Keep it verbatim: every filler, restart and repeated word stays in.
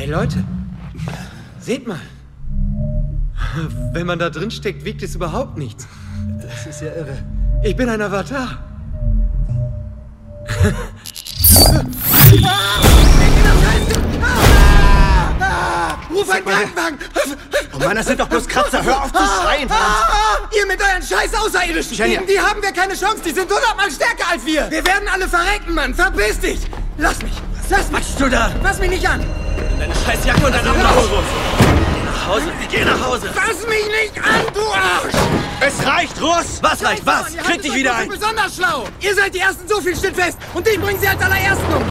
Hey Leute, seht mal. Wenn man da drin steckt, wiegt es überhaupt nichts. Das ist ja irre. Ich bin ein Avatar. Ruf einen Krankenwagen! Oh Mann, das sind doch bloß Kratzer. Hör auf zu schreien! Ihr mit euren scheiß Außerirdischen! Gegen die haben wir keine Chance! Die sind hundertmal stärker als wir! Wir werden alle verrecken, Mann! Verpiss dich! Lass mich! Lass mich! Was machst du da? Fass mich nicht an! Deine scheiß Jacke und dein Auto! Geh nach Hause! Geh nach Hause! Fass mich nicht an, du Arsch! Es reicht, Russ! Was reicht? Was? Krieg dich wieder ein! Besonders schlau! Ihr seid die Ersten, so viel steht fest! Und dich bringen sie als allerersten um!